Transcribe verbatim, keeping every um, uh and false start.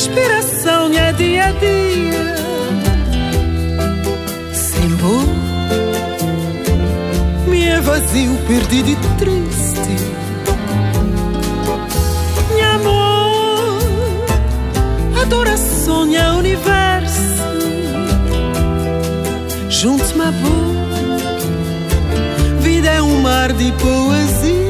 respiração é dia a dia. Sem amor, me é vazio, perdido e triste. Minha amor, adoração é universo. Junto-me a boa, vida é um mar de poesia.